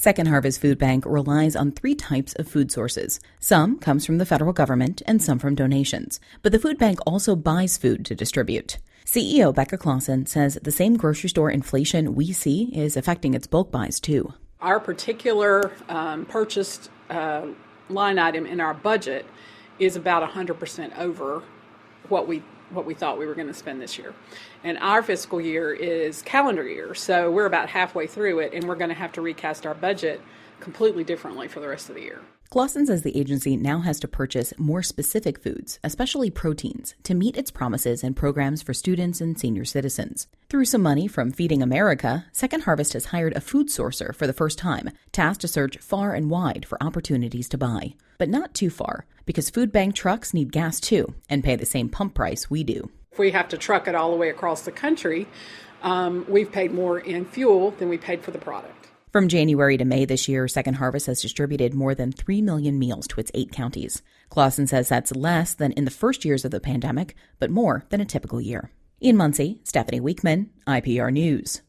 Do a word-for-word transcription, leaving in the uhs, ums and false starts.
Second Harvest Food Bank relies on three types of food sources. Some comes from the federal government and some from donations. But the food bank also buys food to distribute. C E O Becca Clausen says the same grocery store inflation we see is affecting its bulk buys too. Our particular um, purchased uh, line item in our budget is about one hundred percent over what we what we thought we were going to spend this year. And our fiscal year is calendar year, so we're about halfway through it, and we're going to have to recast our budget completely differently for the rest of the year. Clausen says the agency now has to purchase more specific foods, especially proteins, to meet its promises and programs for students and senior citizens. Through some money from Feeding America, Second Harvest has hired a food sourcer for the first time, tasked to search far and wide for opportunities to buy. But not too far, because food bank trucks need gas too, and pay the same pump price we do. If we have to truck it all the way across the country, um, we've paid more in fuel than we paid for the product. From January to May this year, Second Harvest has distributed more than three million meals to its eight counties. Clausen says that's less than in the first years of the pandemic, but more than a typical year. In Muncie, Stephanie Weekman, I P R News.